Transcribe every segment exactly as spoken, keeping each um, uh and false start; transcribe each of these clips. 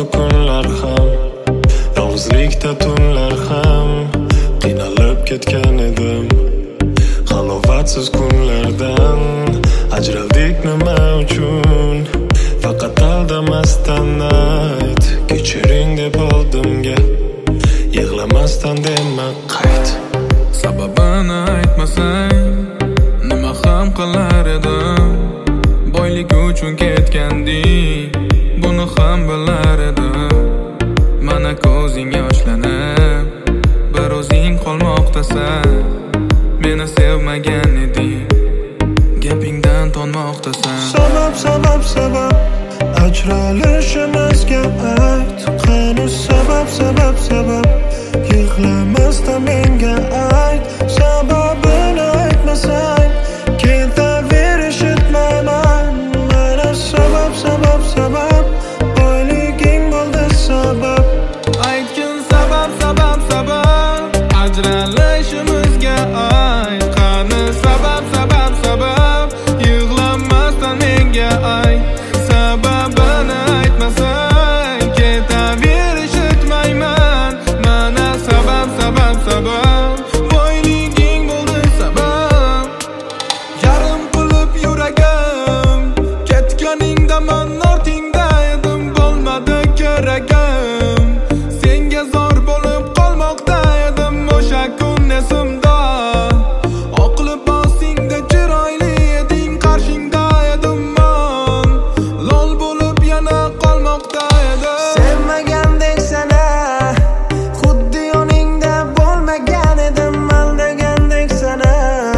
qolmoqda kunlar ham, yolg'izlikda tunlar ham. Qiynalib ketgan edim halovatsiz kunlardan. Ajraldik nima uchun? Faqat aldamasdan ayt, kechiring deb oldimga, yig'lamasdan dema qayt. Sababini aytmasang nima ham qilar edim? Boylik uchun ketganding, buni ham bilar edim. Mana ko'zing yoshlanib, bir o'zing qolmoqdasan. Meni sevmagan eding, gapingdan tonmoqdasan. Sabab, sabab, sabab ajralishimizga ayt. Qani sabab, sabab, sabab yig'lamasdan menga ayt. Sababini aytmasang ketaver etmayman. Mana sabab, sabab, sabab boyliging bo'ldi sabab. Aytgin sabab, sabab, sabab ajralishimizga ayt. Qani sabab, sabab, sabab yig'lamasdan menga ayt. Sababini aytmasang ketaver etmayman. Mana sabab, sabab, sabab boyliging bo'ldi sabab. Yarim qilib yuragim ketganingda man ortingda edim. Bo'lmadi keragim, senga zor bo'lib qolmoqda edim. O'sha kun esimda, oq libosingda chiroyli eding. Qarshingda edim man, lol bo'lib yana qolmoqda edim. Sevmagandek sana, xuddi yoningda bo'lmagan edim. Aldagandek sana,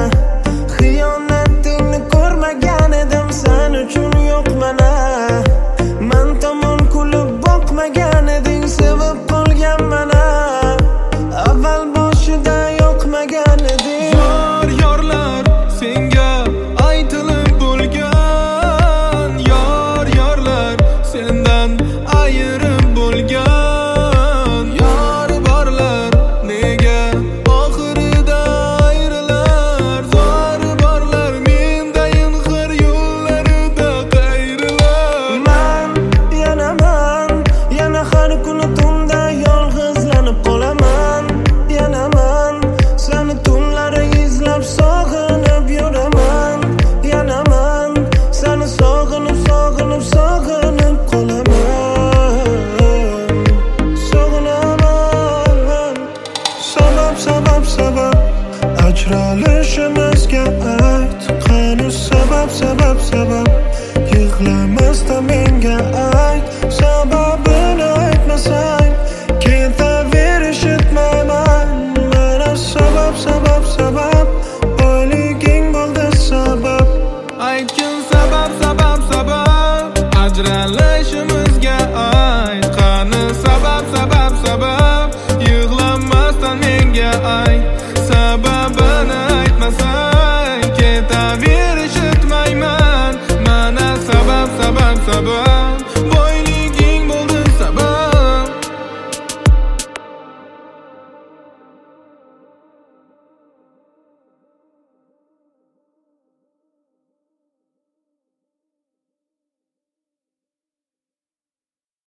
xiyonatingni ko'rmagan edim. Sen uchun yo'qmana, men tomon kulib boqmagan eding. Sevib qolgan mana, avval boshida yo'qmagan eding. Yor yorlar senga aytilib bo'lgan. Yor yorlar sendan ayirib bo'lgan. Yor borlar nega oxirida ayrilar. Zor borlar mendayin xir yo'llarida qayrilar. Man yana man, yana har kuni tunda yolg'izlanib qolaman. Yana man, seni tunlari izlab sog'inib yuraman. Yana man, seni sog'inib, sog'inib, sog'inib qolaman. Sog'inaman. Sabab, sabab, sabab ajralishimizga ayt. Qani sabab, sabab, sabab yig'lamasdan menga ayt. Sabab